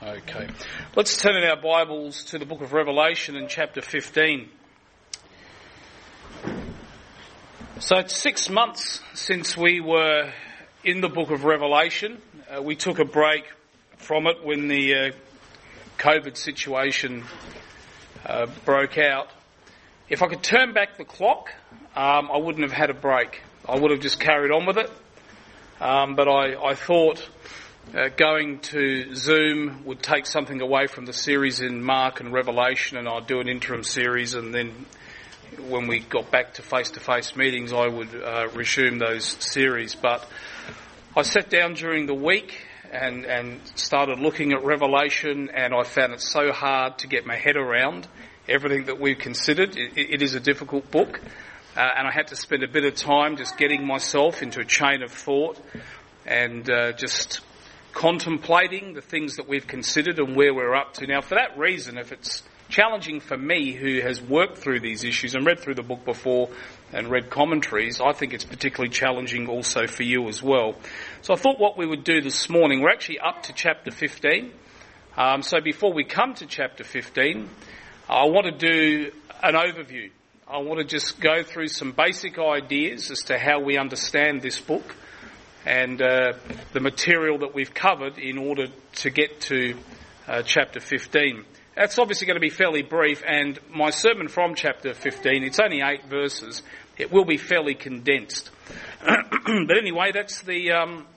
Okay. Let's turn in our Bibles to the book of Revelation in chapter 15. So it's 6 months since we were in the book of Revelation. We took a break from it when the COVID situation broke out. If I could turn back the clock, I wouldn't have had a break. I would have just carried on with it. But I thought going to Zoom would take something away from the series in Mark and Revelation, and I'd do an interim series, and then when we got back to face-to-face meetings I would resume those series. But I sat down during the week and started looking at Revelation, and I found it so hard to get my head around everything that we've considered. It is a difficult book, and I had to spend a bit of time just getting myself into a chain of thought and just contemplating the things that we've considered and where we're up to. Now, for that reason, if it's challenging for me, who has worked through these issues and read through the book before and read commentaries, I think it's particularly challenging also for you as well. So I thought what we would do this morning, we're actually up to chapter 15. So before we come to chapter 15, I want to do an overview. I want to just go through some basic ideas as to how we understand this book and the material that we've covered in order to get to chapter 15. That's obviously going to be fairly brief, and my sermon from chapter 15, it's only 8 verses. It will be fairly condensed. But anyway, that's the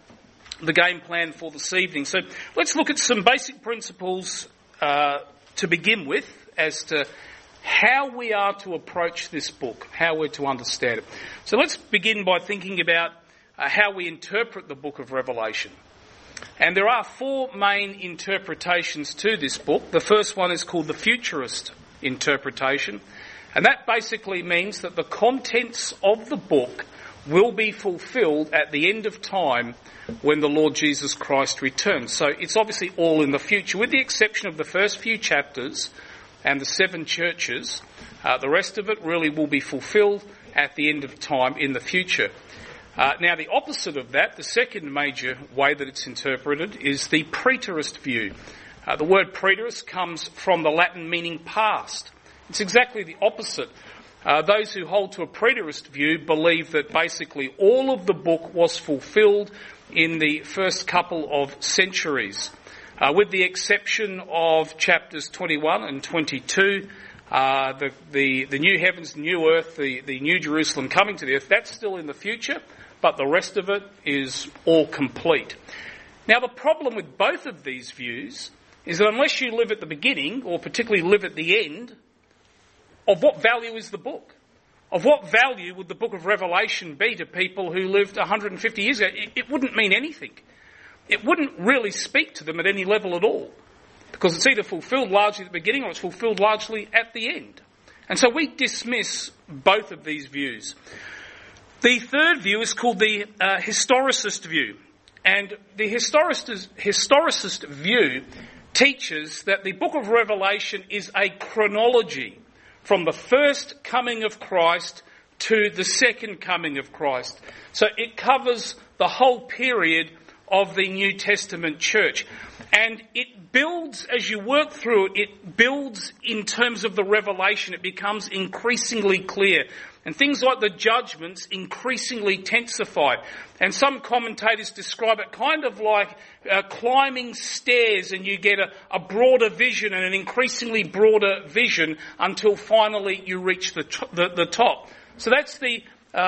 game plan for this evening. So let's look at some basic principles to begin with as to how we are to approach this book, how we're to understand it. So let's begin by thinking about how we interpret the book of Revelation. And there are 4 main interpretations to this book. The first one is called the futurist interpretation, and that basically means that the contents of the book will be fulfilled at the end of time when the Lord Jesus Christ returns. So it's obviously all in the future, with the exception of the first few chapters and the 7 churches. The rest of it really will be fulfilled at the end of time in the future. Now, the opposite of that, the second major way that it's interpreted, is the preterist view. The word preterist comes from the Latin meaning past. It's exactly the opposite. Those who hold to a preterist view believe that basically all of the book was fulfilled in the first couple of centuries. With the exception of chapters 21 and 22, the new heavens, new earth, the new Jerusalem coming to the earth, that's still in the future, but the rest of it is all complete. Now, the problem with both of these views is that unless you live at the beginning, or particularly live at the end, of what value is the book? Of what value would the book of Revelation be to people who lived 150 years ago? It wouldn't mean anything. It wouldn't really speak to them at any level at all, because it's either fulfilled largely at the beginning or it's fulfilled largely at the end. And so we dismiss both of these views. The third view is called the historicist view. And the historicist view teaches that the book of Revelation is a chronology from the first coming of Christ to the second coming of Christ. So it covers the whole period of the New Testament church. And it builds, as you work through it, it builds in terms of the revelation. It becomes increasingly clear. And things like the judgments increasingly intensified. And some commentators describe it kind of like climbing stairs, and you get a broader vision and an increasingly broader vision until finally you reach the top. So that's the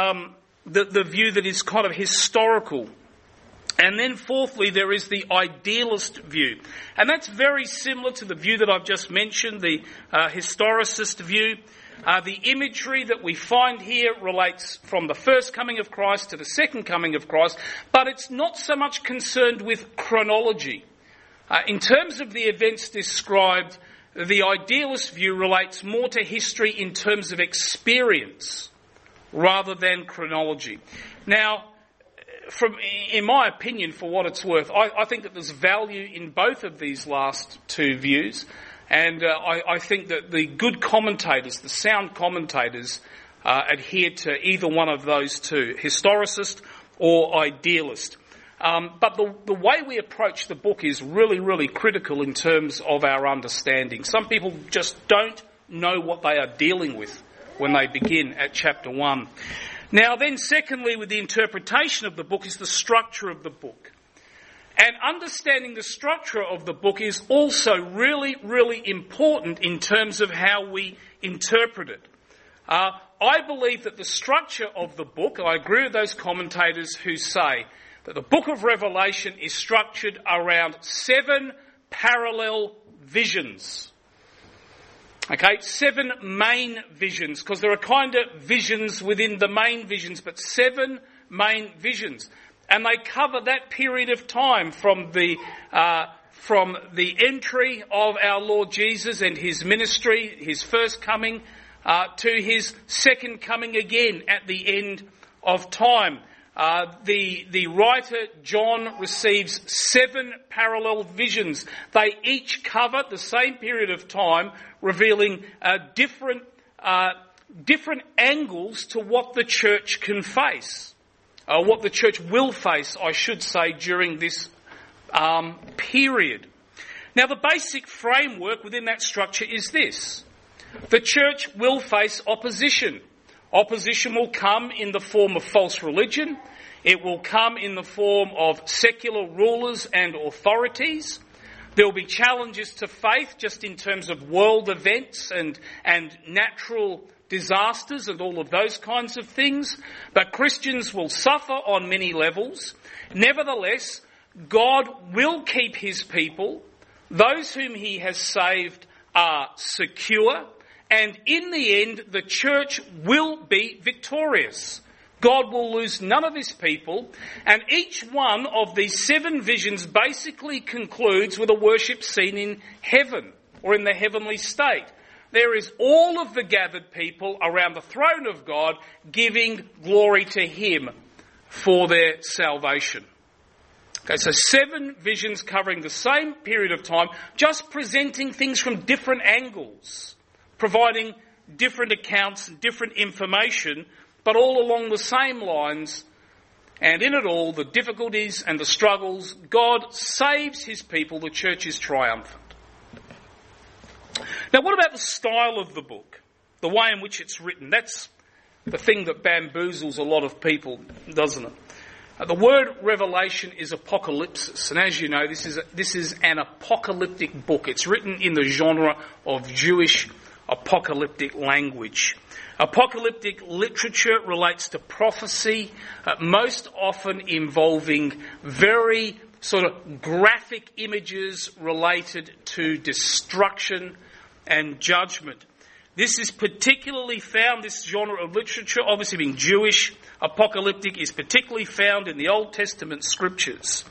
view that is kind of historical. And then fourthly, there is the idealist view. And that's very similar to the view that I've just mentioned, the historicist view. The imagery that we find here relates from the first coming of Christ to the second coming of Christ, but it's not so much concerned with chronology. In terms of the events described, the idealist view relates more to history in terms of experience rather than chronology. Now, in my opinion, for what it's worth, I think that there's value in both of these last 2 views. And I think that the good commentators, the sound commentators, adhere to either one of those 2, historicist or idealist. But the way we approach the book is really, really critical in terms of our understanding. Some people just don't know what they are dealing with when they begin at chapter 1. Now then, secondly, with the interpretation of the book is the structure of the book. And understanding the structure of the book is also really, really important in terms of how we interpret it. I believe that the structure of the book, I agree with those commentators who say that the book of Revelation is structured around 7 parallel visions. Okay, 7 main visions, because there are kind of visions within the main visions, but 7 main visions. And they cover that period of time from the entry of our Lord Jesus and his ministry, his first coming, to his second coming again at the end of time. The writer John receives 7 parallel visions. They each cover the same period of time, revealing different angles to what the church can face. What the church will face, I should say, during this period. Now, the basic framework within that structure is this. The church will face opposition. Opposition will come in the form of false religion. It will come in the form of secular rulers and authorities. There will be challenges to faith just in terms of world events and natural disasters and all of those kinds of things. But Christians will suffer on many levels. Nevertheless, God will keep his people. Those whom he has saved are secure. And in the end, the church will be victorious. God will lose none of his people. And each one of these 7 visions basically concludes with a worship scene in heaven or in the heavenly state. There is all of the gathered people around the throne of God giving glory to him for their salvation. Okay, so 7 visions covering the same period of time, just presenting things from different angles, providing different accounts and different information, but all along the same lines. And in it all, the difficulties and the struggles, God saves his people, the church is triumphant. Now, what about the style of the book? The way in which it's written? That's the thing that bamboozles a lot of people, doesn't it? The word Revelation is apocalypsis, and as you know, this is an apocalyptic book. It's written in the genre of Jewish apocalyptic language. Apocalyptic literature relates to prophecy, most often involving very sort of graphic images related to destruction and judgment. This is particularly found, this genre of literature, obviously being Jewish, apocalyptic, is particularly found in the Old Testament scriptures.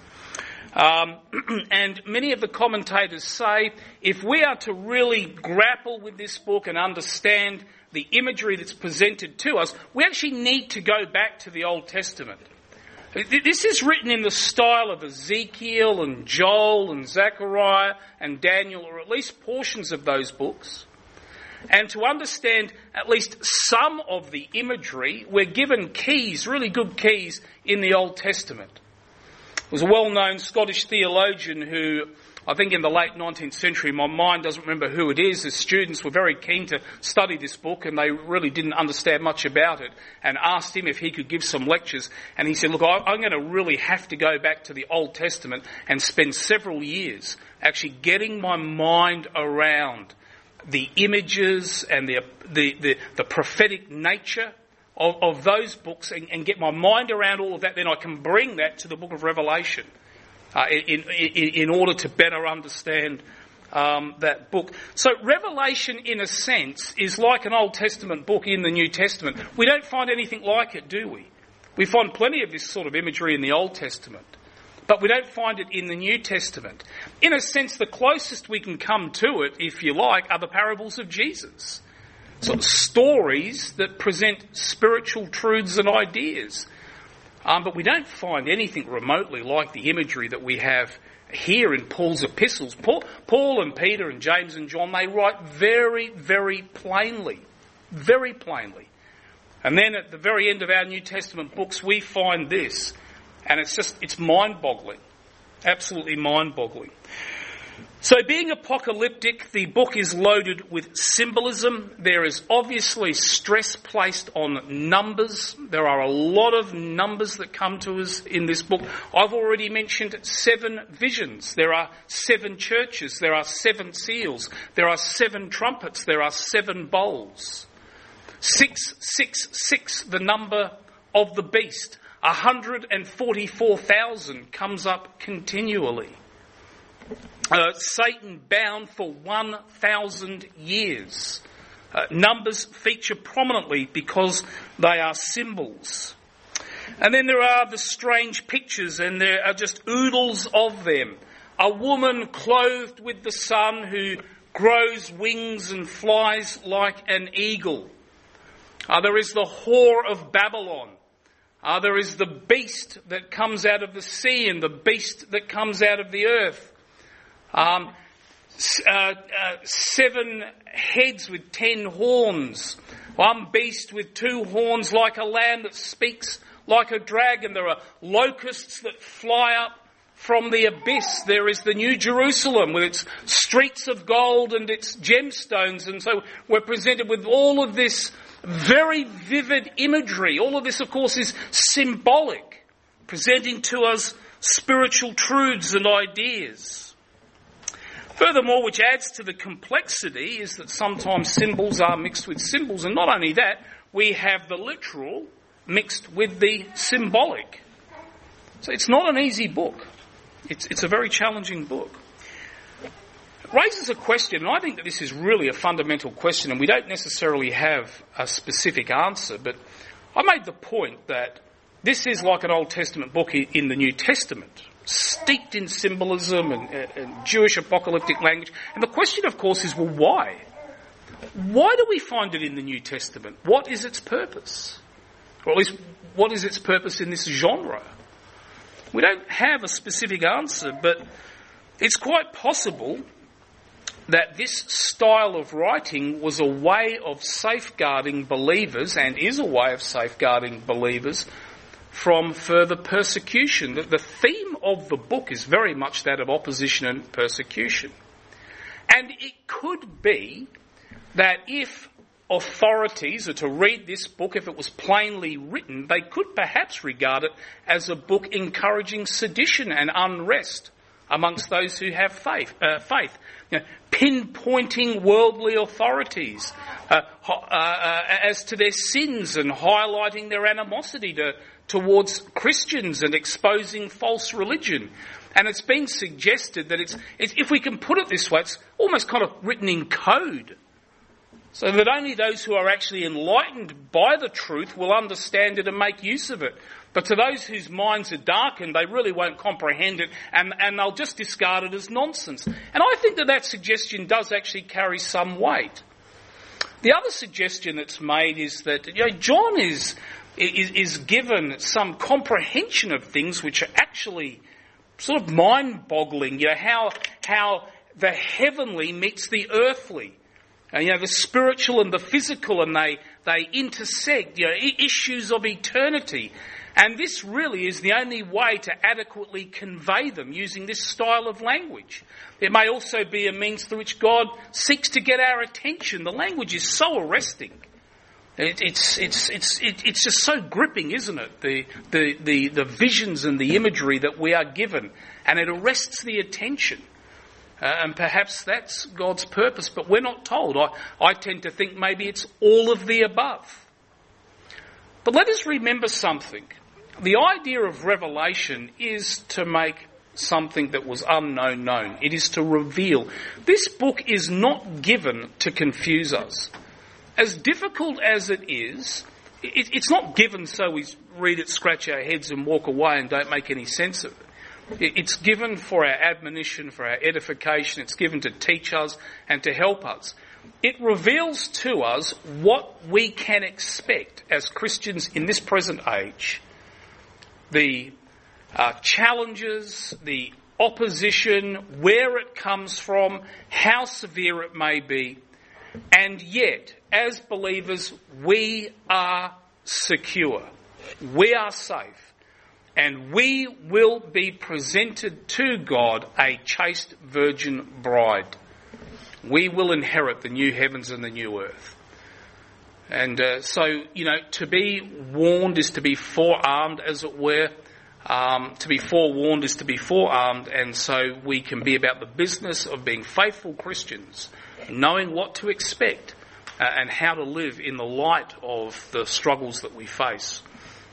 And many of the commentators say if we are to really grapple with this book and understand the imagery that's presented to us, we actually need to go back to the Old Testament. This is written in the style of Ezekiel and Joel and Zechariah and Daniel, or at least portions of those books. And to understand at least some of the imagery, we're given keys, really good keys, in the Old Testament. There was a well-known Scottish theologian who, I think in the late 19th century, my mind doesn't remember who it is, the students were very keen to study this book and they really didn't understand much about it, and asked him if he could give some lectures. And he said, look, I'm going to really have to go back to the Old Testament and spend several years actually getting my mind around the images and the prophetic nature of those books and get my mind around all of that. Then I can bring that to the book of Revelation in order to better understand that book. So Revelation, in a sense, is like an Old Testament book in the New Testament. We don't find anything like it, do we? We find plenty of this sort of imagery in the Old Testament, but we don't find it in the New Testament. In a sense, the closest we can come to it, if you like, are the parables of Jesus. Sort of stories that present spiritual truths and ideas. But we don't find anything remotely like the imagery that we have here in Paul's epistles. Paul and Peter and James and John, they write very, very plainly. Very plainly. And then at the very end of our New Testament books, we find this. And it's mind-boggling. Absolutely mind-boggling. So being apocalyptic, the book is loaded with symbolism. There is obviously stress placed on numbers. There are a lot of numbers that come to us in this book. I've already mentioned 7 visions. There are 7 churches. There are 7 seals. There are 7 trumpets. There are 7 bowls. 666, the number of the beast. 144,000 comes up continually. Satan bound for 1,000 years. Numbers feature prominently because they are symbols. And then there are the strange pictures, and there are just oodles of them. A woman clothed with the sun who grows wings and flies like an eagle. There is the whore of Babylon. There is the beast that comes out of the sea and the beast that comes out of the earth. 7 heads with 10 horns. One beast with 2 horns like a lamb that speaks like a dragon. There are locusts that fly up from the abyss. There is the New Jerusalem with its streets of gold and its gemstones. And so we're presented with all of this very vivid imagery. All of this, of course, is symbolic, presenting to us spiritual truths and ideas. Furthermore, which adds to the complexity, is that sometimes symbols are mixed with symbols. And not only that, we have the literal mixed with the symbolic. So it's not an easy book. It's a very challenging book. It raises a question, and I think that this is really a fundamental question, and we don't necessarily have a specific answer, but I made the point that this is like an Old Testament book in the New Testament, steeped in symbolism and Jewish apocalyptic language. And the question, of course, is, well, why? Why do we find it in the New Testament? What is its purpose? Or at least, what is its purpose in this genre? We don't have a specific answer, but it's quite possible that this style of writing was a way of safeguarding believers, and is a way of safeguarding believers, from further persecution. The theme of the book is very much that of opposition and persecution. And it could be that if authorities are to read this book, if it was plainly written, they could perhaps regard it as a book encouraging sedition and unrest amongst those who have faith. Pinpointing worldly authorities as to their sins and highlighting their animosity towards Christians and exposing false religion. And it's been suggested that it's, if we can put it this way, it's almost kind of written in code, so that only those who are actually enlightened by the truth will understand it and make use of it. But to those whose minds are darkened, they really won't comprehend it, and they'll just discard it as nonsense. And I think that suggestion does actually carry some weight. The other suggestion that's made is that John is given some comprehension of things which are actually sort of mind-boggling. How the heavenly meets the earthly. The spiritual and the physical, and they intersect, issues of eternity. And this really is the only way to adequately convey them using this style of language. It may also be a means through which God seeks to get our attention. The language is so arresting. It's just so gripping, isn't it? The visions and the imagery that we are given, and it arrests the attention. And perhaps that's God's purpose, but we're not told. I tend to think maybe it's all of the above. But let us remember something. The idea of revelation is to make something that was unknown known. It is to reveal. This book is not given to confuse us. As difficult as it is, it's not given so we read it, scratch our heads and walk away and don't make any sense of it. It's given for our admonition, for our edification. It's given to teach us and to help us. It reveals to us what we can expect as Christians in this present age. The challenges, the opposition, where it comes from, how severe it may be. And yet, as believers, we are secure. We are safe. and we will be presented to God a chaste virgin bride. We will inherit the new heavens and the new earth. And so, to be warned is to be forearmed, as it were. To be forewarned is to be forearmed, and so we can be about the business of being faithful Christians, knowing what to expect and how to live in the light of the struggles that we face.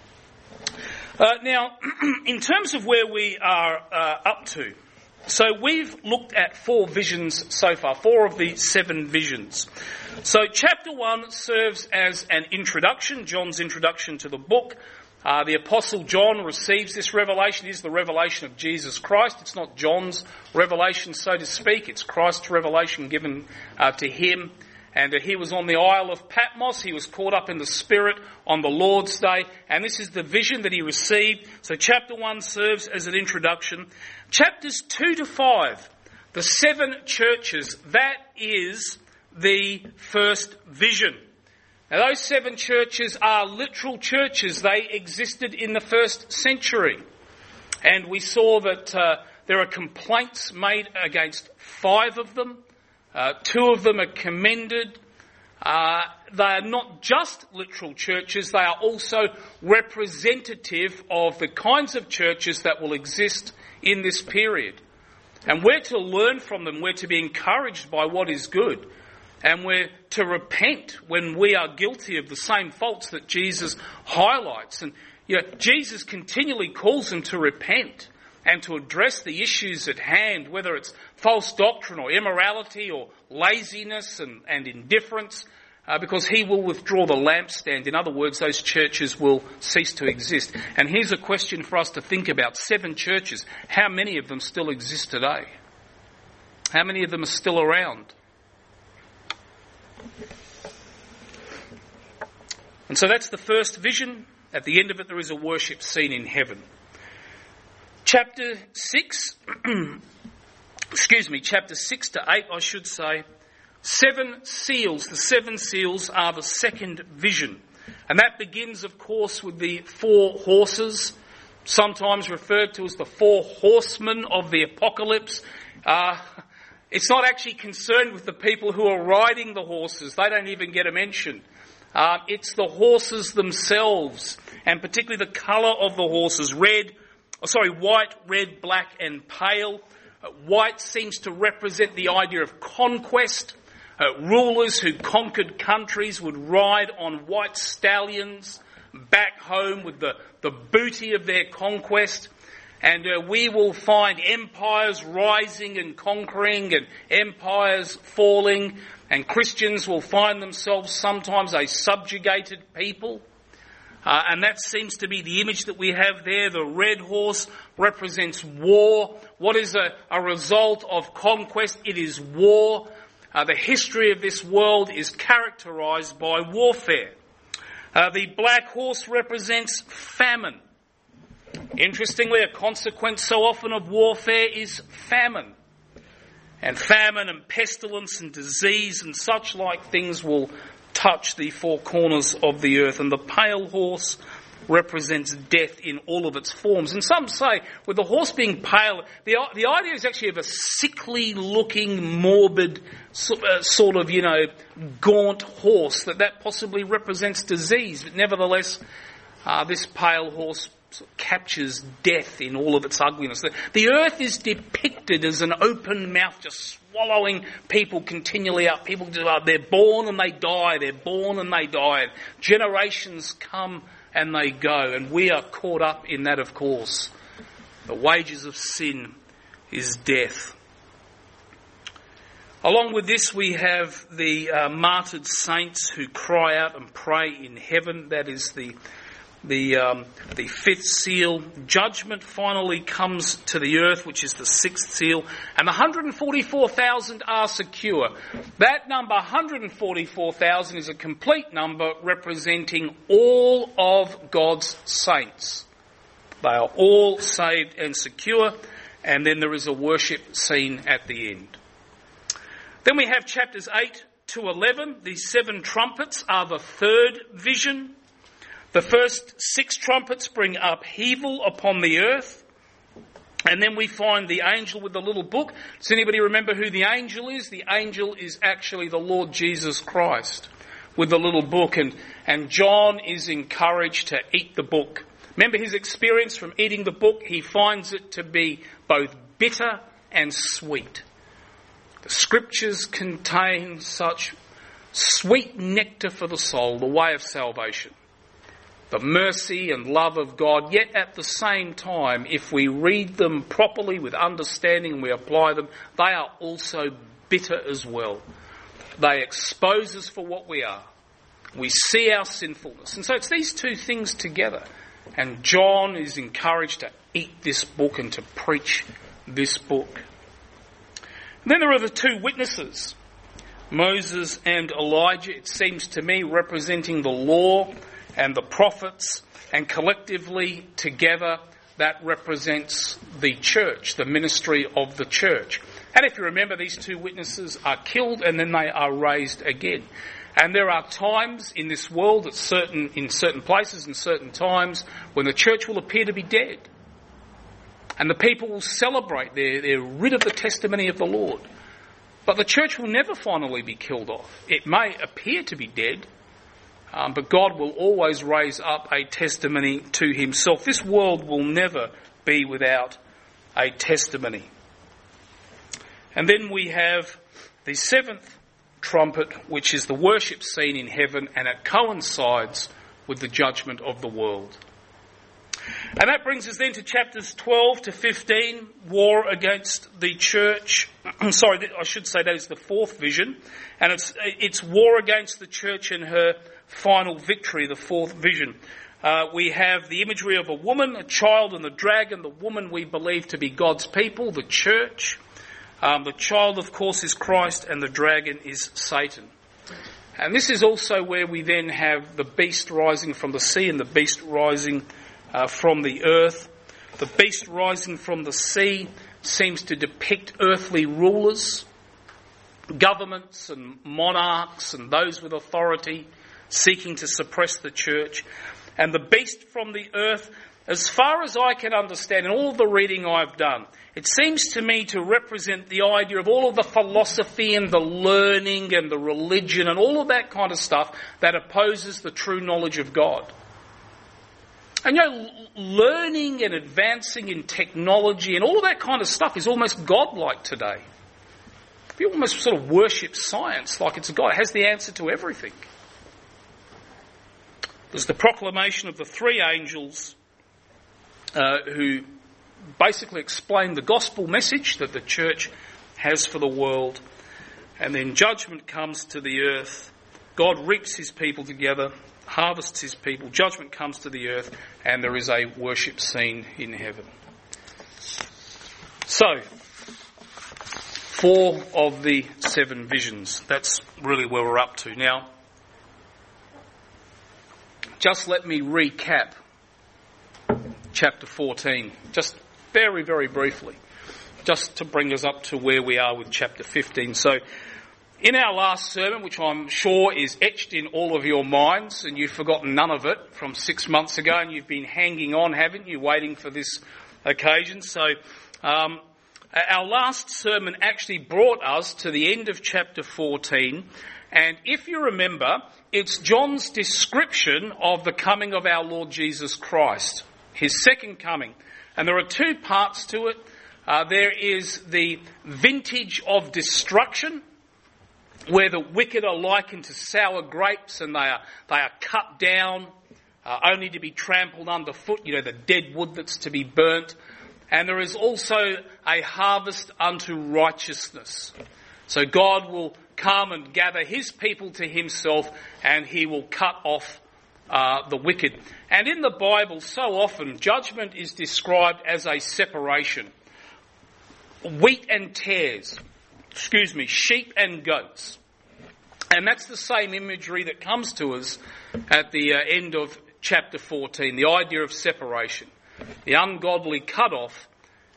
Now, in terms of where we are up to, so we've looked at 4 visions so far, 4 of the 7 visions. So chapter 1 serves as an introduction, John's introduction to the book. The Apostle John receives this revelation. It is the revelation of Jesus Christ. It's not John's revelation, so to speak. It's Christ's revelation given to him. And he was on the Isle of Patmos. He was caught up in the Spirit on the Lord's Day. And this is the vision that he received. So chapter 1 serves as an introduction. Chapters 2 to 5, the 7 churches, that is the first vision. Now those 7 churches are literal churches. They existed in the first century. And we saw that there are complaints made against 5 of them. 2 of them are commended. They are not just literal churches, they are also representative of the kinds of churches that will exist in this period. And we're to learn from them, we're to be encouraged by what is good, and we're to repent when we are guilty of the same faults that Jesus highlights. And Jesus continually calls them to repent and to address the issues at hand, whether it's false doctrine or immorality or laziness and indifference, because he will withdraw the lampstand. In other words, those churches will cease to exist. And here's a question for us to think about. 7 churches. How many of them still exist today? How many of them are still around? And so that's the first vision. At the end of it, there is a worship scene in heaven. Chapter 6 to 8, I should say. 7 seals. The 7 seals are the second vision. And that begins, of course, with the 4 horses, sometimes referred to as the 4 horsemen of the apocalypse. It's not actually concerned with the people who are riding the horses. They don't even get a mention. It's the horses themselves, and particularly the colour of the horses. White, red, black and pale. White seems to represent the idea of conquest. Rulers who conquered countries would ride on white stallions back home with the booty of their conquest. And we will find empires rising and conquering and empires falling. And Christians will find themselves sometimes a subjugated people. And that seems to be the image that we have there. The red horse represents war. What is a result of conquest? It is war. The history of this world is characterised by warfare. The black horse represents famine. Interestingly, a consequence so often of warfare is famine. And famine and pestilence and disease and such like things will touch the 4 corners of the earth. And the pale horse represents death in all of its forms. And some say, with the horse being pale, the idea is actually of a sickly looking, morbid, sort of, gaunt horse, that possibly represents disease. But nevertheless, this pale horse captures death in all of its ugliness. The earth is depicted as an open mouth, just swallowing people continually up. People they're born and they die, they're born and they die. Generations come and they go, and we are caught up in that, of course. The wages of sin is death. Along with this, we have the martyred saints who cry out and pray in heaven. That is the 5th seal. Judgment finally comes to the earth, which is the 6th seal. And the 144,000 are secure. That number, 144,000, is a complete number representing all of God's saints. They are all saved and secure. And then there is a worship scene at the end. Then we have chapters 8 to 11. These 7 trumpets are the third vision. The first 6 trumpets bring upheaval upon the earth. And then we find the angel with the little book. Does anybody remember who the angel is? The angel is actually the Lord Jesus Christ with the little book. And John is encouraged to eat the book. Remember his experience from eating the book? He finds it to be both bitter and sweet. The scriptures contain such sweet nectar for the soul, the way of salvation, the mercy and love of God. Yet at the same time, if we read them properly with understanding and we apply them, they are also bitter as well. They expose us for what we are. We see our sinfulness. And so it's these two things together. And John is encouraged to eat this book and to preach this book. And then there are the 2 witnesses, Moses and Elijah, it seems to me, representing the law and the prophets, and collectively together that represents the church, the ministry of the church. And if you remember, these 2 witnesses are killed and then they are raised again. And there are times in this world, in certain places and certain times, when the church will appear to be dead. And the people will celebrate. They're rid of the testimony of the Lord. But the church will never finally be killed off. It may appear to be dead, but God will always raise up a testimony to himself. This world will never be without a testimony. And then we have the 7th trumpet, which is the worship scene in heaven, and it coincides with the judgment of the world. And that brings us then to chapters 12 to 15, war against the church. Sorry, I should say that is the 4th vision. And it's war against the church and her final victory, the 4th vision. We have the imagery of a woman, a child and the dragon. The woman we believe to be God's people, the church. The child, of course, is Christ and the dragon is Satan. And this is also where we then have the beast rising from the sea and the beast rising from the earth. The beast rising from the sea seems to depict earthly rulers, governments and monarchs and those with authority seeking to suppress the church. And the beast from the earth, as far as I can understand in all of the reading I've done, it seems to me to represent the idea of all of the philosophy and the learning and the religion and all of that kind of stuff that opposes the true knowledge of God. And learning and advancing in technology and all of that kind of stuff is almost godlike today. You almost sort of worship science like it's a God. It has the answer to everything. There's the proclamation of the 3 angels who basically explain the gospel message that the church has for the world. And then judgment comes to the earth. God reaps his people together, harvests his people. Judgment comes to the earth, and there is a worship scene in heaven. So, 4 of the 7 visions. That's really where we're up to. Now, just let me recap chapter 14, just very, very briefly, just to bring us up to where we are with chapter 15. So, in our last sermon, which I'm sure is etched in all of your minds, and you've forgotten none of it from 6 months ago, and you've been hanging on, haven't you, waiting for this occasion. So, our last sermon actually brought us to the end of chapter 14, and if you remember, it's John's description of the coming of our Lord Jesus Christ, his second coming. And there are 2 parts to it. There is the vintage of destruction, where the wicked are likened to sour grapes and they are cut down only to be trampled underfoot, the dead wood that's to be burnt. And there is also a harvest unto righteousness. So God will come and gather his people to himself, and he will cut off the wicked. And in the Bible, so often, judgment is described as a separation. Wheat and tares. Sheep and goats. And that's the same imagery that comes to us at the end of chapter 14, the idea of separation. The ungodly cut off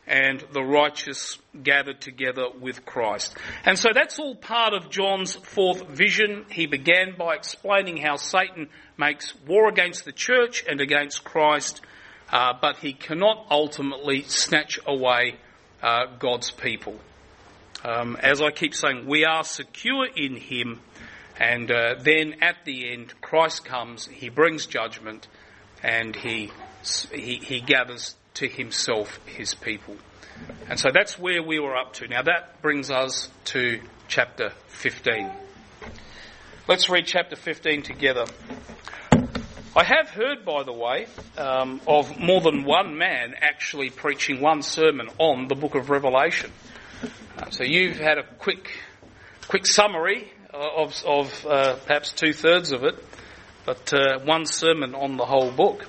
and the righteous gathered together with Christ. And so that's all part of John's fourth vision. He began by explaining how Satan makes war against the church and against Christ, but he cannot ultimately snatch away God's people. As I keep saying, we are secure in him, and then at the end, Christ comes, he brings judgment, and he gathers to himself his people. And so that's where we were up to. Now that brings us to chapter 15. Let's read chapter 15 together. I have heard, by the way, of more than one man actually preaching one sermon on the book of Revelation. So you've had a quick summary of perhaps 2/3 of it, but one sermon on the whole book.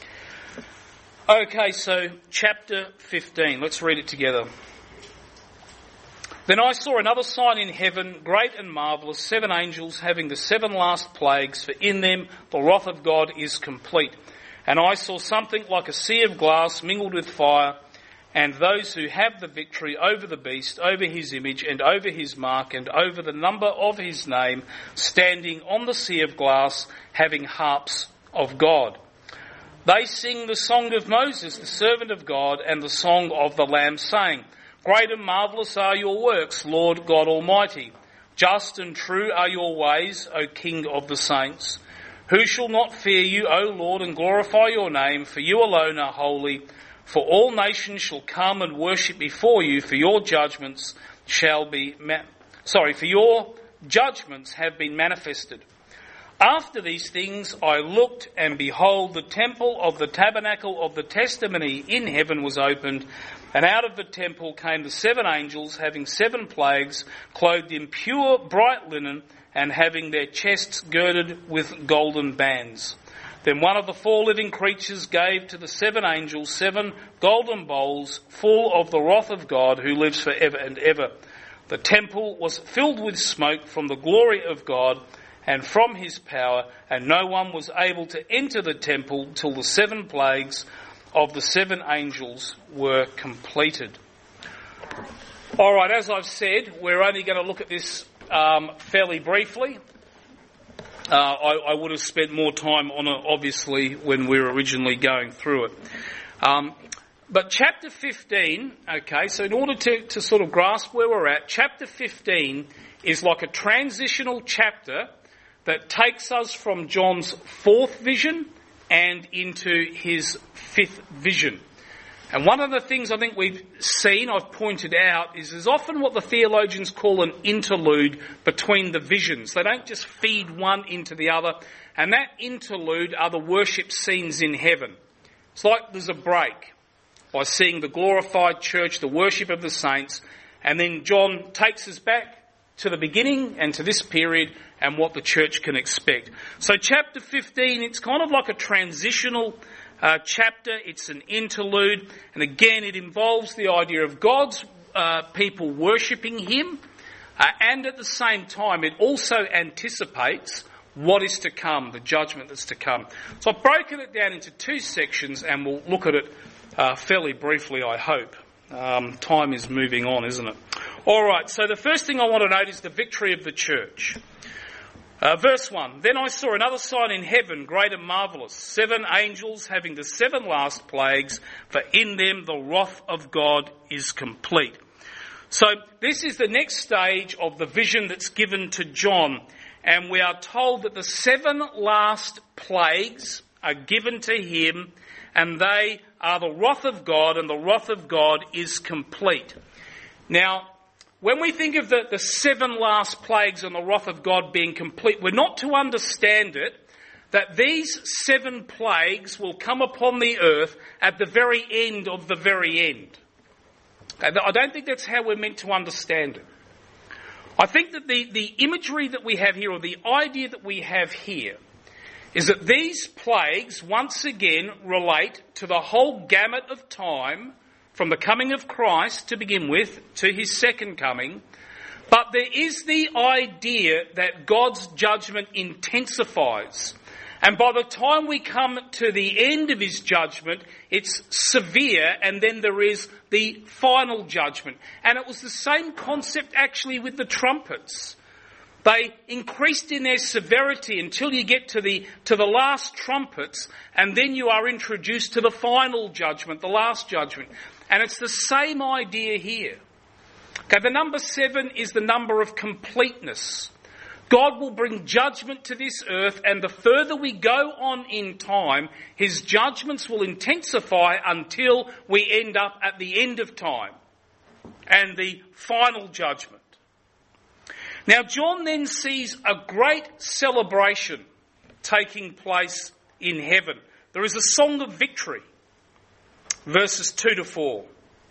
Okay, so chapter 15. Let's read it together. Then I saw another sign in heaven, great and marvellous, 7 angels having the 7 last plagues, for in them the wrath of God is complete. And I saw something like a sea of glass mingled with fire, and those who have the victory over the beast, over his image, and over his mark, and over the number of his name, standing on the sea of glass, having harps of God. They sing the song of Moses, the servant of God, and the song of the Lamb, saying, Great and marvellous are your works, Lord God Almighty. Just and true are your ways, O King of the saints. Who shall not fear you, O Lord, and glorify your name? For you alone are holy. For all nations shall come and worship before you, for your judgments for your judgments have been manifested. After these things I looked, and behold, the temple of the tabernacle of the testimony in heaven was opened, and out of the temple came the 7 angels, having 7 plagues, clothed in pure bright linen, and having their chests girded with golden bands. Then one of the 4 living creatures gave to the 7 angels 7 golden bowls full of the wrath of God, who lives for ever and ever. The temple was filled with smoke from the glory of God and from his power, and no one was able to enter the temple till the 7 plagues of the 7 angels were completed. All right, as I've said, we're only going to look at this fairly briefly. I would have spent more time on it, obviously, when we were originally going through it. But chapter 15, okay, so in order to sort of grasp where we're at, chapter 15 is like a transitional chapter that takes us from John's 4th vision and into his 5th vision. And one of the things I think we've seen, I've pointed out, is there's often what the theologians call an interlude between the visions. They don't just feed one into the other. And that interlude are the worship scenes in heaven. It's like there's a break by seeing the glorified church, the worship of the saints, and then John takes us back to the beginning and to this period and what the church can expect. So chapter 15, it's kind of like a transitional chapter. It's an interlude, and again it involves the idea of God's people worshipping him, and at the same time it also anticipates what is to come, the judgment that's to come. So I've broken it down into 2 sections, and we'll look at it fairly briefly, I hope. Time is moving on, isn't it? All right, so the first thing I want to note is the victory of the church. Verse 1, Then I saw another sign in heaven, great and marvellous, 7 angels having the 7 last plagues, for in them the wrath of God is complete. So this is the next stage of the vision that's given to John, and we are told that the 7 last plagues are given to him, and they are the wrath of God, and the wrath of God is complete. Now, when we think of the 7 last plagues and the wrath of God being complete, we're not to understand it that these 7 plagues will come upon the earth at the very end of the very end. I don't think that's how we're meant to understand it. I think that the imagery that we have here, or the idea that we have here, is that these plagues once again relate to the whole gamut of time from the coming of Christ to begin with to his second coming. But there is the idea that God's judgment intensifies. And by the time we come to the end of his judgment, it's severe, and then there is the final judgment. And it was the same concept actually with the trumpets. They increased in their severity until you get to the last trumpets, and then you are introduced to the final judgment, the last judgment. And it's the same idea here. Okay, the number 7 is the number of completeness. God will bring judgment to this earth, and the further we go on in time, his judgments will intensify until we end up at the end of time and the final judgment. Now, John then sees a great celebration taking place in heaven. There is a song of victory, verses 2 to 4.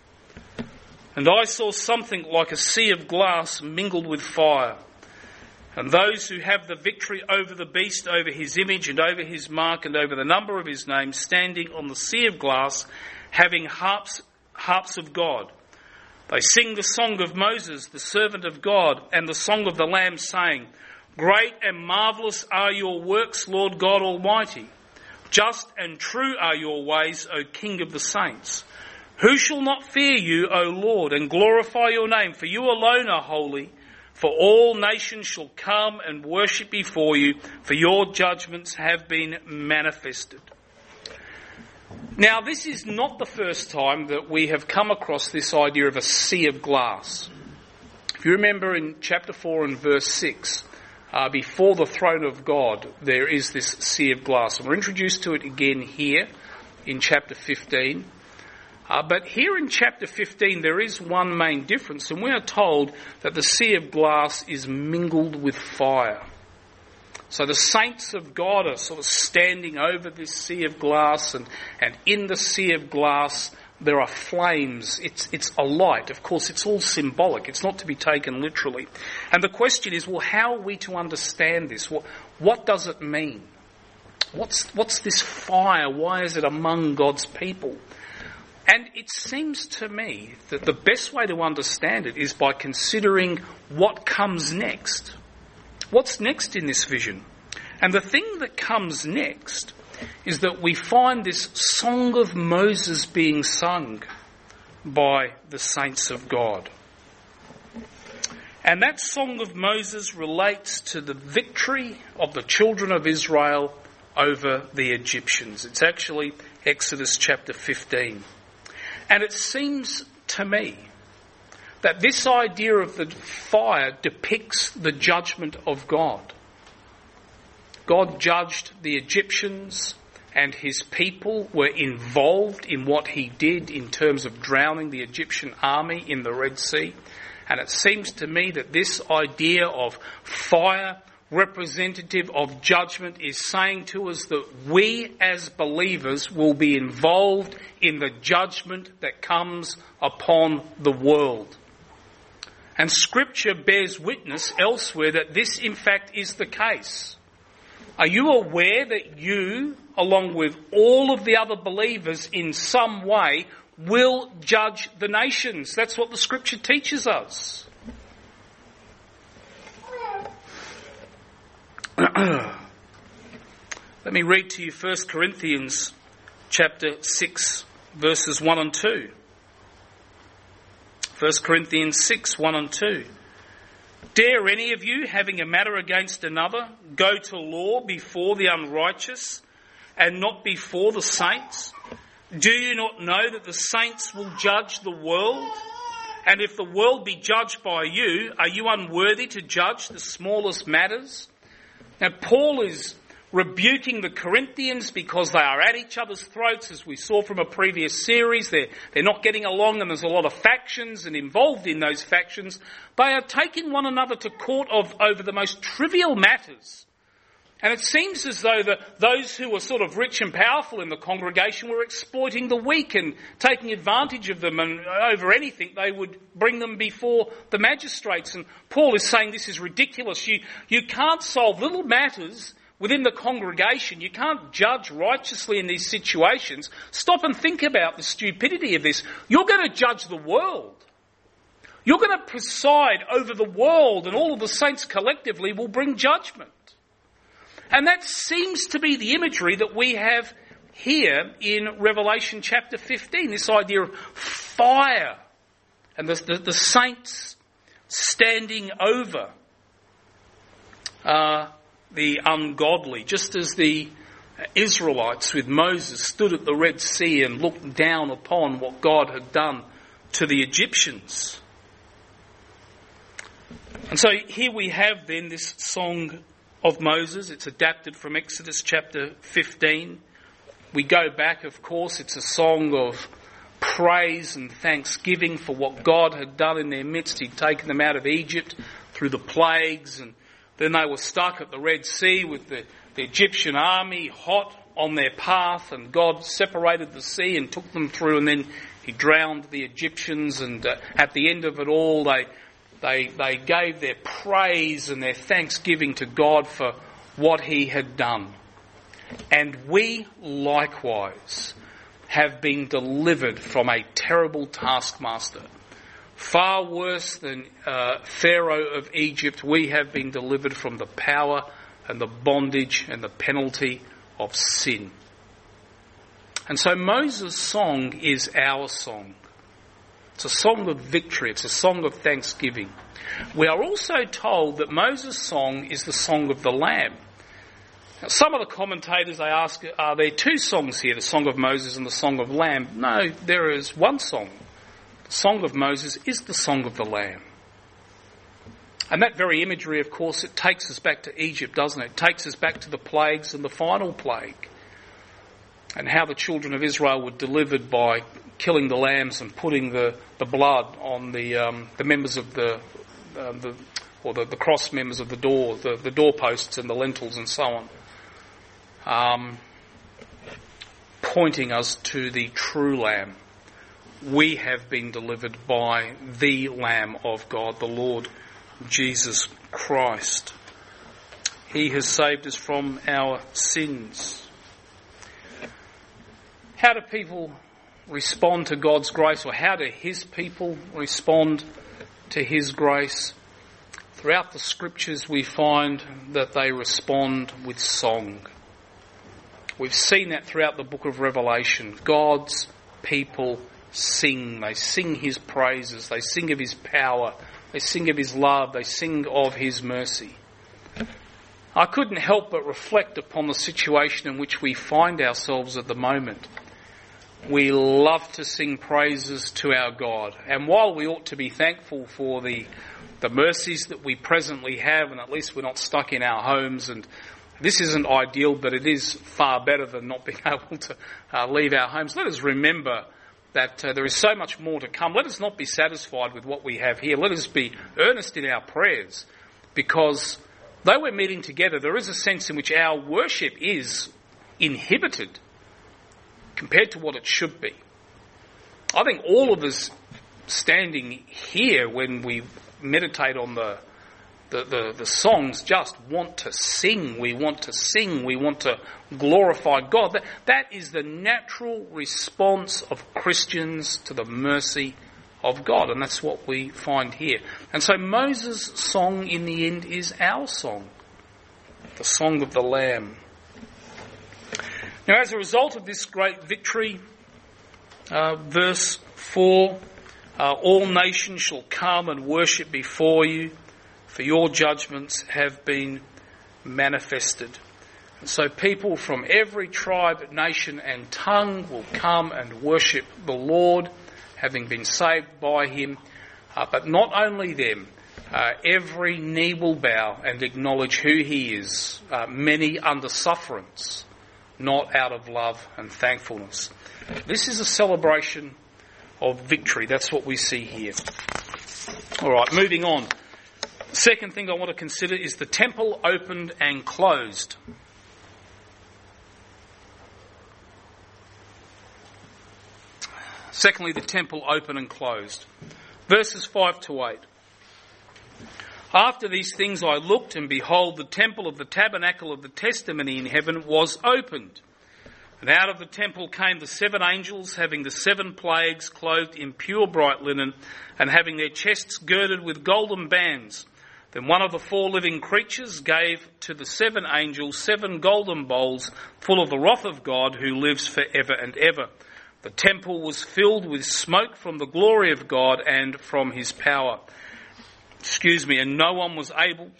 And I saw something like a sea of glass mingled with fire. And those who have the victory over the beast, over his image and over his mark and over the number of his name, standing on the sea of glass, having harps of God. They sing the song of Moses, the servant of God, and the song of the Lamb, saying, Great and marvellous are your works, Lord God Almighty. Just and true are your ways, O King of the saints. Who shall not fear you, O Lord, and glorify your name? For you alone are holy. For all nations shall come and worship before you, for your judgments have been manifested. Now, this is not the first time that we have come across this idea of a sea of glass. If you remember in chapter 4 and verse 6, before the throne of God, there is this sea of glass. And we're introduced to it again here in chapter 15. But here in chapter 15 there is one main difference, and we are told that the sea of glass is mingled with fire. So the saints of God are sort of standing over this sea of glass, and in the sea of glass there are flames. It's a light. Of course, it's all symbolic. It's not to be taken literally. And the question is, well, how are we to understand this? What does it mean? What's this fire? Why is it among God's people? And it seems to me that the best way to understand it is by considering what comes next. What's next in this vision? And the thing that comes next is that we find this song of Moses being sung by the saints of God. And that song of Moses relates to the victory of the children of Israel over the Egyptians. It's actually Exodus chapter 15. And it seems to me that this idea of the fire depicts the judgment of God. God judged the Egyptians, and his people were involved in what he did in terms of drowning the Egyptian army in the Red Sea. And it seems to me that this idea of fire, representative of judgment, is saying to us that we as believers will be involved in the judgment that comes upon the world. And Scripture bears witness elsewhere that this in fact is the case. Are you aware that you, along with all of the other believers in some way, will judge the nations? That's what the Scripture teaches us. Let me read to you 1 Corinthians chapter 6, verses 1 and 2. 1 Corinthians 6, 1 and 2. Dare any of you, having a matter against another, go to law before the unrighteous and not before the saints? Do you not know that the saints will judge the world? And if the world be judged by you, are you unworthy to judge the smallest matters? Now, Paul is rebuking the Corinthians because they are at each other's throats, as we saw from a previous series. They're not getting along, and there's a lot of factions, and involved in those factions, they are taking one another to court over the most trivial matters. And it seems as though those who were sort of rich and powerful in the congregation were exploiting the weak and taking advantage of them, and over anything they would bring them before the magistrates. And Paul is saying this is ridiculous. You can't solve little matters within the congregation. You can't judge righteously in these situations. Stop and think about the stupidity of this. You're going to judge the world. You're going to preside over the world, and all of the saints collectively will bring judgment. And that seems to be the imagery that we have here in Revelation chapter 15, this idea of fire and the saints standing over the ungodly, just as the Israelites with Moses stood at the Red Sea and looked down upon what God had done to the Egyptians. And so here we have then this song of Moses. It's adapted from Exodus chapter 15. We go back, of course, it's a song of praise and thanksgiving for what God had done in their midst. He'd taken them out of Egypt through the plagues, and then they were stuck at the Red Sea with the Egyptian army hot on their path, and God separated the sea and took them through, and then he drowned the Egyptians, and at the end of it all they gave their praise and their thanksgiving to God for what he had done. And we likewise have been delivered from a terrible taskmaster. Far worse than Pharaoh of Egypt, we have been delivered from the power and the bondage and the penalty of sin. And so Moses' song is our song. It's a song of victory. It's a song of thanksgiving. We are also told that Moses' song is the song of the Lamb. Now, some of the commentators, they ask, are there two songs here, the Song of Moses and the Song of Lamb? No, there is one song. The Song of Moses is the Song of the Lamb. And that very imagery, of course, it takes us back to Egypt, doesn't it? It takes us back to the plagues and the final plague, and how the children of Israel were delivered by killing the lambs and putting the blood on the members of the cross members of the door, the doorposts and the lintels and so on, pointing us to the true Lamb. We have been delivered by the Lamb of God, the Lord Jesus Christ. He has saved us from our sins. How do people respond to God's grace, or how do his people respond to his grace? Throughout the scriptures we find that they respond with song. We've seen that throughout the book of Revelation. God's people sing. They sing his praises. They sing of his power. They sing of his love. They sing of his mercy. I couldn't help but reflect upon the situation in which we find ourselves at the moment. We love to sing praises to our God. And while we ought to be thankful for the mercies that we presently have, and at least we're not stuck in our homes, and this isn't ideal, but it is far better than not being able to leave our homes. Let us remember that there is so much more to come. Let us not be satisfied with what we have here. Let us be earnest in our prayers, because though we're meeting together, there is a sense in which our worship is inhibited compared to what it should be. I think all of us standing here, when we meditate on the songs, just want to sing. We want to sing. We want to glorify God. That is the natural response of Christians to the mercy of God, and that's what we find here. And so Moses' song in the end is our song, the song of the Lamb. Now, as a result of this great victory, verse 4, all nations shall come and worship before you, for your judgments have been manifested. And so people from every tribe, nation and tongue will come and worship the Lord, having been saved by him. But not only them, every knee will bow and acknowledge who he is, many under sufferance, not out of love and thankfulness. This is a celebration of victory. That's what we see here. All right, moving on. The second thing I want to consider is the temple opened and closed. Secondly, the temple open and closed. Verses 5 to 8. After these things I looked, and behold, the temple of the tabernacle of the testimony in heaven was opened. And out of the temple came the 7 angels, having the 7 plagues, clothed in pure bright linen, and having their chests girded with golden bands. Then one of the 4 living creatures gave to the 7 angels 7 golden bowls full of the wrath of God who lives forever and ever. The temple was filled with smoke from the glory of God and from his power. And no one was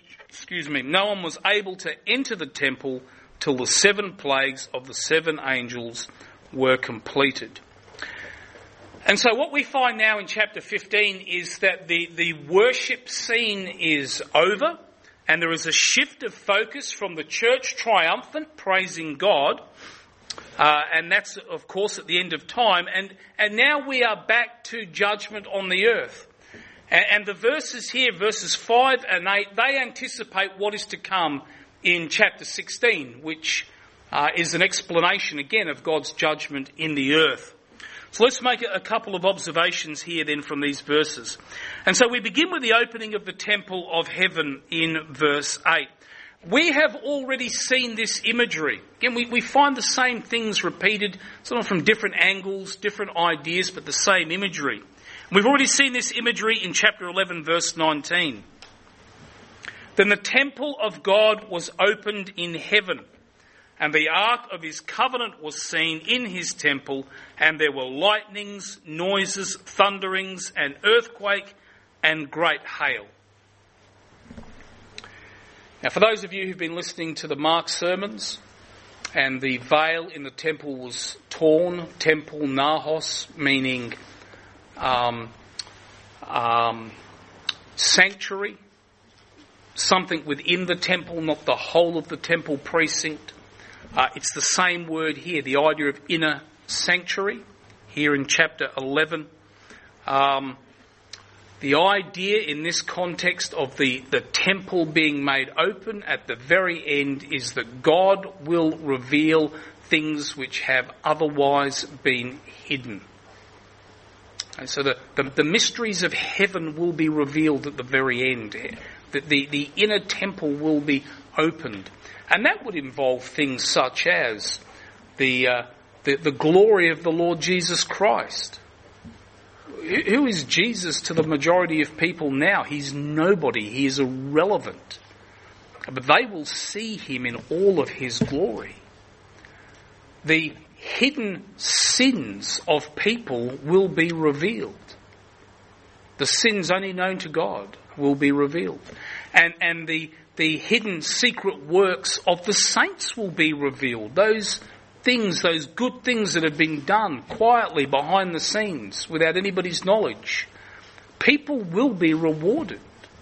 able to enter the temple till the 7 plagues of the 7 angels were completed. And so what we find now in chapter 15 is that the worship scene is over, and there is a shift of focus from the church triumphant, praising God, and that's, of course, at the end of time, and now we are back to judgment on the earth. And the verses here, verses 5 and 8, they anticipate what is to come in chapter 16, which is an explanation, again, of God's judgment in the earth. So let's make a couple of observations here then from these verses. And so we begin with the opening of the temple of heaven in verse 8. We have already seen this imagery. Again, we find the same things repeated, sort of from different angles, different ideas, but the same imagery. We've already seen this imagery in chapter 11, verse 19. Then the temple of God was opened in heaven, and the ark of his covenant was seen in his temple, and there were lightnings, noises, thunderings, an earthquake, and great hail. Now, for those of you who've been listening to the Mark sermons, and the veil in the temple was torn, temple nahos, meaning sanctuary, something within the temple, not the whole of the temple precinct. It's the same word here, the idea of inner sanctuary, here in chapter 11. The idea in this context of the temple being made open at the very end is that God will reveal things which have otherwise been hidden. And so the mysteries of heaven will be revealed at the very end. The inner temple will be opened. And that would involve things such as the glory of the Lord Jesus Christ. Who is Jesus to the majority of people now? He's nobody. He is irrelevant. But they will see him in all of his glory. The hidden sins of people will be revealed. The sins only known to God will be revealed. And the hidden secret works of the saints will be revealed. Those things, those good things that have been done quietly behind the scenes without anybody's knowledge. People will be rewarded.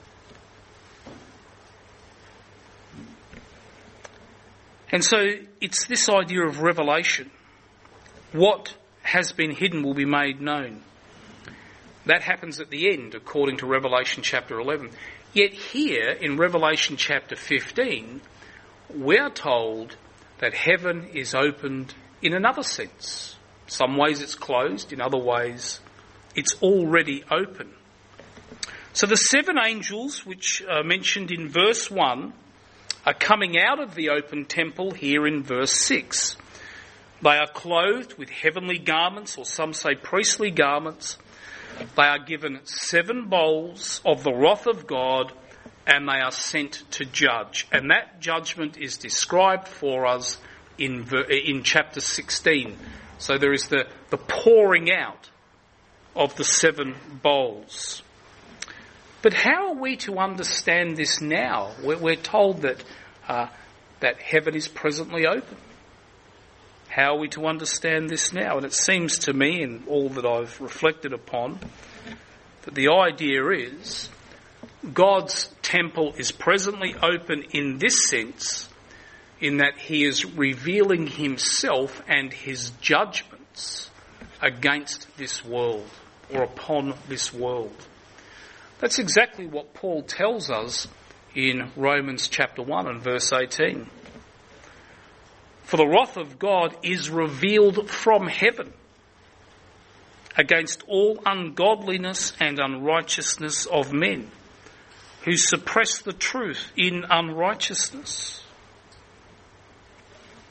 And so it's this idea of revelation. What has been hidden will be made known. That happens at the end, according to Revelation chapter 11. Yet here, in Revelation chapter 15, we are told that heaven is opened in another sense. Some ways it's closed, in other ways it's already open. So the 7 angels, which are mentioned in verse 1, are coming out of the open temple here in verse 6. They are clothed with heavenly garments, or some say priestly garments. They are given 7 bowls of the wrath of God, and they are sent to judge. And that judgment is described for us in chapter 16. So there is the pouring out of the 7 bowls. But how are we to understand this now? We're told that heaven is presently open. How are we to understand this now? And it seems to me, in all that I've reflected upon, that the idea is God's temple is presently open in this sense, in that he is revealing himself and his judgments against this world, or upon this world. That's exactly what Paul tells us in Romans chapter 1 and verse 18. For the wrath of God is revealed from heaven against all ungodliness and unrighteousness of men, who suppress the truth in unrighteousness.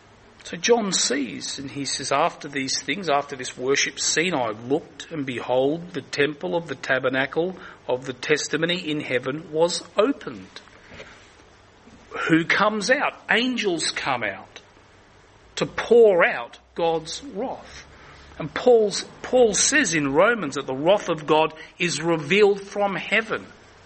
So John sees, and he says, after these things, after this worship scene, I looked, and behold, the temple of the tabernacle of the testimony in heaven was opened. Who comes out? Angels come out to pour out God's wrath. And Paul says in Romans that the wrath of God is revealed from heaven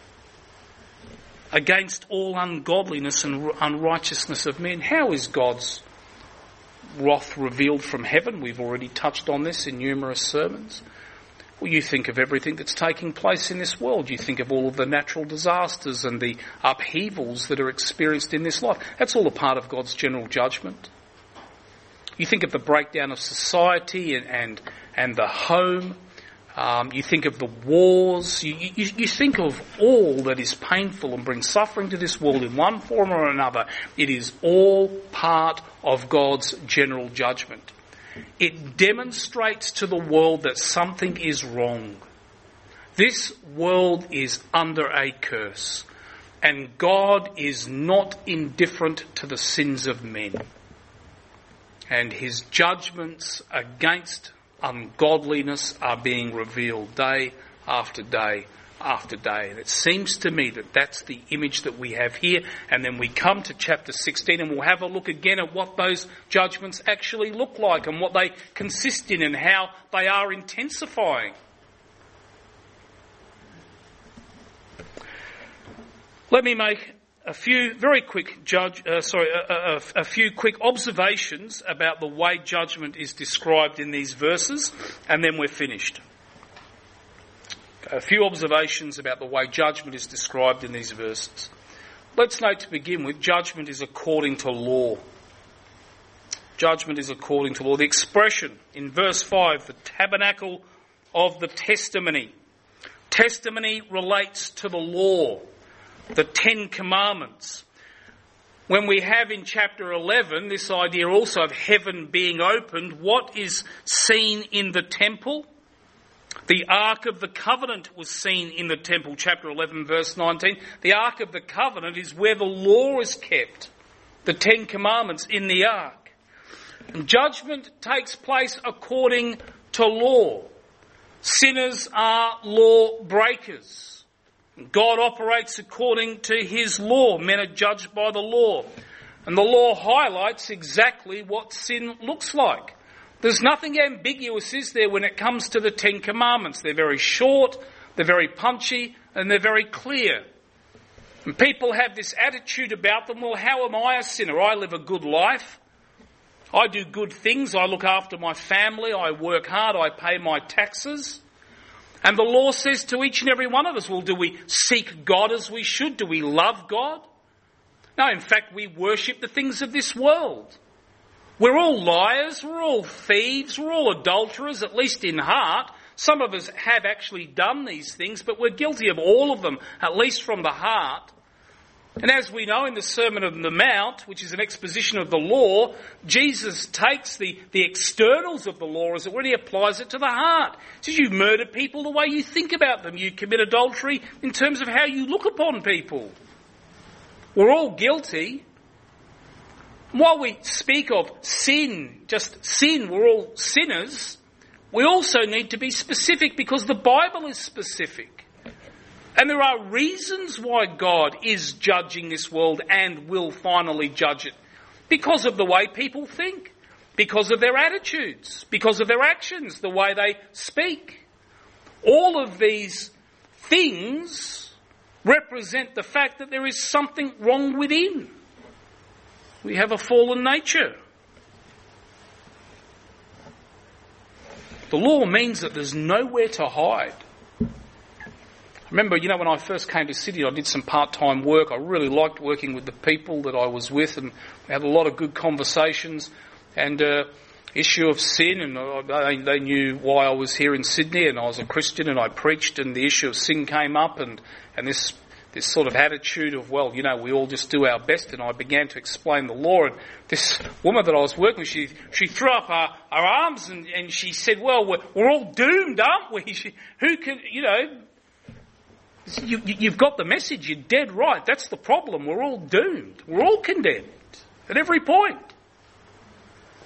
against all ungodliness and unrighteousness of men. How is God's wrath revealed from heaven? We've already touched on this in numerous sermons. Well, you think of everything that's taking place in this world. You think of all of the natural disasters and the upheavals that are experienced in this life. That's all a part of God's general judgment. You think of the breakdown of society and the home. You think of the wars. You think of all that is painful and brings suffering to this world in one form or another. It is all part of God's general judgment. It demonstrates to the world that something is wrong. This world is under a curse, and God is not indifferent to the sins of men. And his judgments against ungodliness are being revealed day after day after day. And it seems to me that that's the image that we have here. And then we come to chapter 16 and we'll have a look again at what those judgments actually look like and what they consist in and how they are intensifying. Let me make a few very quick a few quick observations about the way judgment is described in these verses, and then we're finished. A few observations about the way judgment is described in these verses. Let's note to begin with, judgment is according to law. Judgment is according to law. The expression in verse 5, the tabernacle of the testimony. Testimony relates to the law, the 10 Commandments. When we have in chapter 11 this idea also of heaven being opened, what is seen in the temple? The Ark of the Covenant was seen in the temple, chapter 11, verse 19. The Ark of the Covenant is where the law is kept, the 10 Commandments in the Ark. And judgment takes place according to law. Sinners are law breakers. God operates according to his law. Men are judged by the law. And the law highlights exactly what sin looks like. There's nothing ambiguous, is there, when it comes to the 10 Commandments? They're very short, they're very punchy, and they're very clear. And people have this attitude about them, well, how am I a sinner? I live a good life. I do good things. I look after my family. I work hard. I pay my taxes. And the law says to each and every one of us, well, do we seek God as we should? Do we love God? No, in fact, we worship the things of this world. We're all liars, we're all thieves, we're all adulterers, at least in heart. Some of us have actually done these things, but we're guilty of all of them, at least from the heart. And as we know in the Sermon on the Mount, which is an exposition of the law, Jesus takes the externals of the law, as it were, and he applies it to the heart. He says you murder people the way you think about them. You commit adultery in terms of how you look upon people. We're all guilty. While we speak of sin, just sin, we're all sinners, we also need to be specific because the Bible is specific. And there are reasons why God is judging this world and will finally judge it. Because of the way people think, because of their attitudes, because of their actions, the way they speak. All of these things represent the fact that there is something wrong within. We have a fallen nature. The law means that there's nowhere to hide. I remember, when I first came to Sydney, I did some part-time work. I really liked working with the people that I was with, and we had a lot of good conversations. And issue of sin, and they knew why I was here in Sydney, and I was a Christian, and I preached, and the issue of sin came up, and this sort of attitude of, we all just do our best, and I began to explain the law, and this woman that I was working with, she threw up her arms and she said, well, we're all doomed, aren't we? Who can, you've got the message, you're dead right, that's the problem, we're all doomed, we're all condemned, at every point.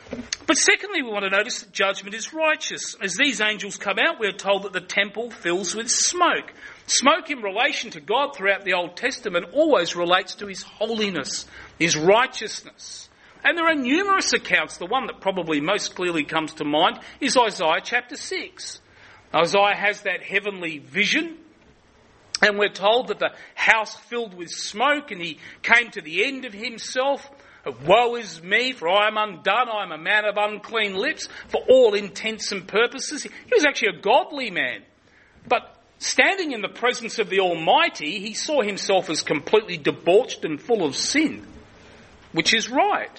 But secondly, we want to notice that judgment is righteous. As these angels come out, we are told that the temple fills with smoke. Smoke in relation to God throughout the Old Testament always relates to his holiness, his righteousness. And there are numerous accounts. The one that probably most clearly comes to mind is Isaiah chapter 6. Isaiah has that heavenly vision, and we're told that the house filled with smoke, and he came to the end of himself. Woe is me, for I am undone, I am a man of unclean lips, for all intents and purposes. He was actually a godly man. But standing in the presence of the Almighty, he saw himself as completely debauched and full of sin, which is right.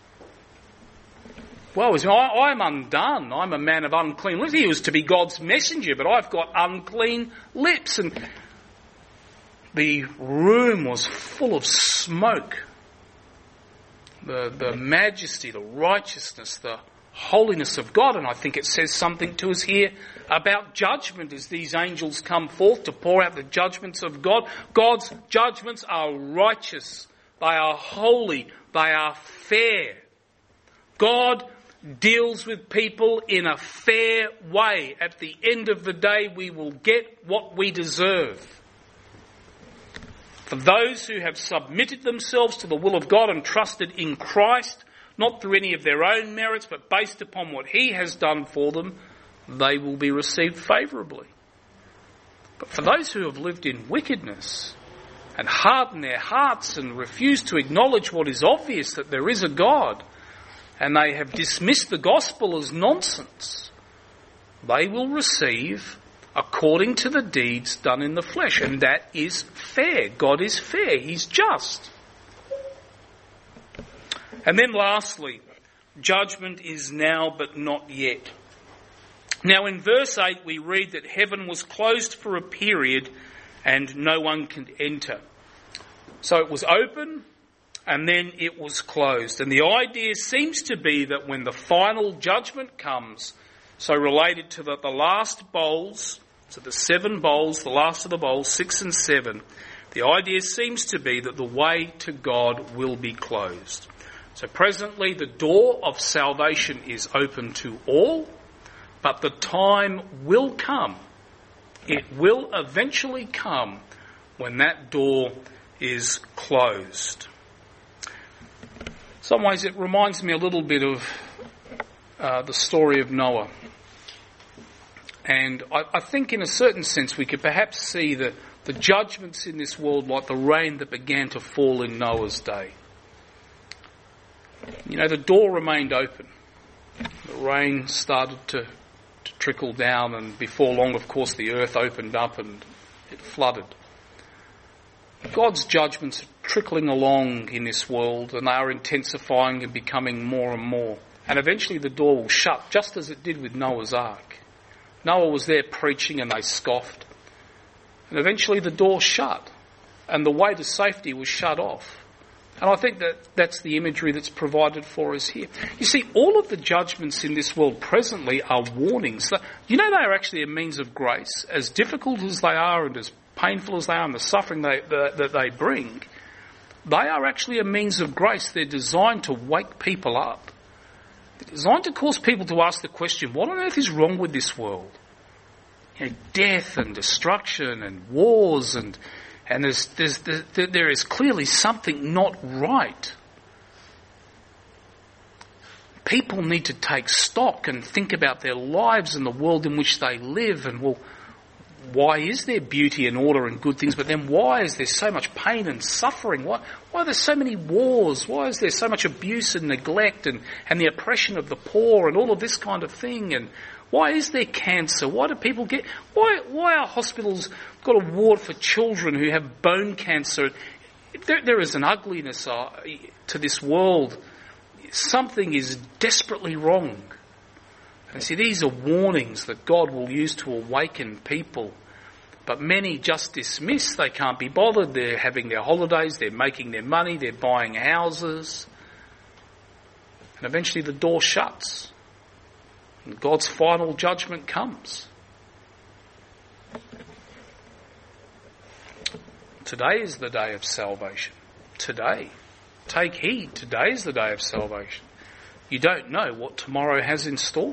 Woe is me, I am undone, I'm a man of unclean lips. He was to be God's messenger, but I've got unclean lips. And the room was full of smoke. The majesty, the righteousness, the holiness of God. And I think it says something to us here about judgment as these angels come forth to pour out the judgments of God. God's judgments are righteous. They are holy. They are fair. God deals with people in a fair way. At the end of the day, we will get what we deserve. For those who have submitted themselves to the will of God and trusted in Christ, not through any of their own merits, but based upon what he has done for them, they will be received favourably. But for those who have lived in wickedness and hardened their hearts and refused to acknowledge what is obvious, that there is a God, and they have dismissed the gospel as nonsense, they will receive according to the deeds done in the flesh. And that is fair. God is fair. He's just. And then lastly, judgment is now but not yet. Now in verse 8 we read that heaven was closed for a period and no one could enter. So it was open and then it was closed. And the idea seems to be that when the final judgment comes, so related to the last bowls, so the 7 bowls, the last of the bowls, 6 and 7, the idea seems to be that the way to God will be closed. So presently the door of salvation is open to all, but the time will come. It will eventually come when that door is closed. In some ways it reminds me a little bit of the story of Noah. And I think in a certain sense we could perhaps see the judgments in this world like the rain that began to fall in Noah's day. You know, the door remained open. The rain started to trickle down, and before long, of course, the earth opened up and it flooded. God's judgments are trickling along in this world, and they are intensifying and becoming more and more. And eventually the door will shut, just as it did with Noah's Ark. Noah was there preaching and they scoffed. And eventually the door shut and the way to safety was shut off. And I think that's the imagery that's provided for us here. You see, all of the judgments in this world presently are warnings. You know, they are actually a means of grace. As difficult as they are and as painful as they are and the suffering that they bring, they are actually a means of grace. They're designed to wake people up. They're designed to cause people to ask the question, what on earth is wrong with this world? You know, death and destruction and wars and there is clearly something not right. People need to take stock and think about their lives and the world in which they live, and well, why is there beauty and order and good things, but then why is there so much pain and suffering? Why are there so many wars? Why is there so much abuse and neglect and the oppression of the poor and all of this kind of thing? And why is there cancer? Why do people why are hospitals got a ward for children who have bone cancer? There is an ugliness to this world. Something is desperately wrong. And see, these are warnings that God will use to awaken people. But many just dismiss. They can't be bothered. They're having their holidays. They're making their money. They're buying houses. And eventually the door shuts. And God's final judgment comes. Today is the day of salvation. Today. Take heed. Today is the day of salvation. You don't know what tomorrow has in store.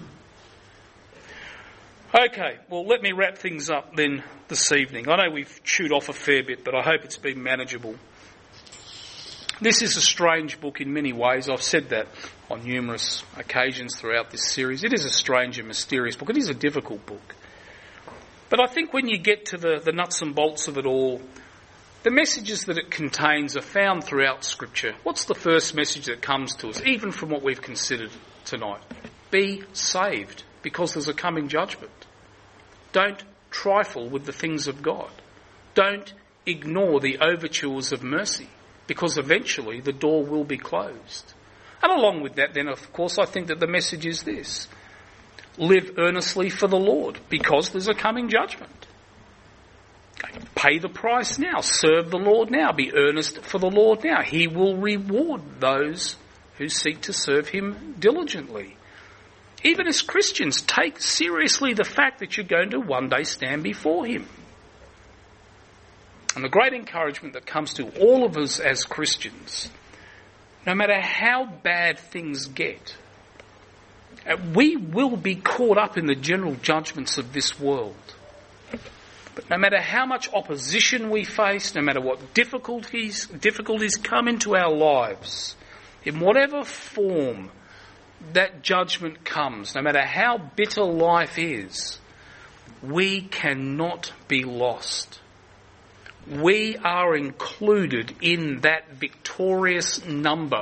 Okay, well, let me wrap things up then this evening. I know we've chewed off a fair bit, but I hope it's been manageable. This is a strange book in many ways. I've said that on numerous occasions throughout this series. It is a strange and mysterious book. It is a difficult book. But I think when you get to the nuts and bolts of it all, the messages that it contains are found throughout Scripture. What's the first message that comes to us, even from what we've considered tonight? Be saved, because there's a coming judgment. Don't trifle with the things of God. Don't ignore the overtures of mercy, because eventually the door will be closed. And along with that, then, of course, I think that the message is this: live earnestly for the Lord, because there's a coming judgment. Pay the price now. Serve the Lord now. Be earnest for the Lord now. He will reward those who seek to serve him diligently. Even as Christians, take seriously the fact that you're going to one day stand before him. And the great encouragement that comes to all of us as Christians, no matter how bad things get, we will be caught up in the general judgments of this world. But no matter how much opposition we face, no matter what difficulties come into our lives, in whatever form that judgment comes, no matter how bitter life is, we cannot be lost. We are included in that victorious number,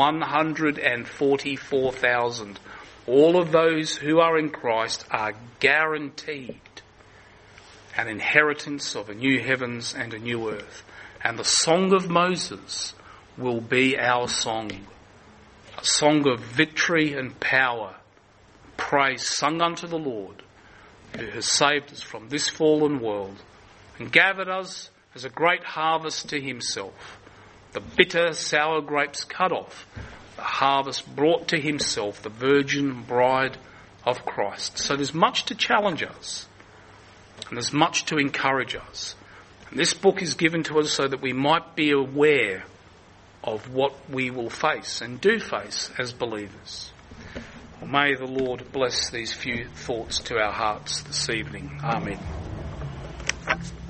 144,000. All of those who are in Christ are guaranteed an inheritance of a new heavens and a new earth. And the song of Moses will be our song. A song of victory and power. Praise sung unto the Lord, who has saved us from this fallen world and gathered us as a great harvest to himself. The bitter, sour grapes cut off, the harvest brought to himself, the virgin bride of Christ. So there's much to challenge us, and there's much to encourage us. And this book is given to us so that we might be aware of what we will face and do face as believers. Well, may the Lord bless these few thoughts to our hearts this evening. Amen.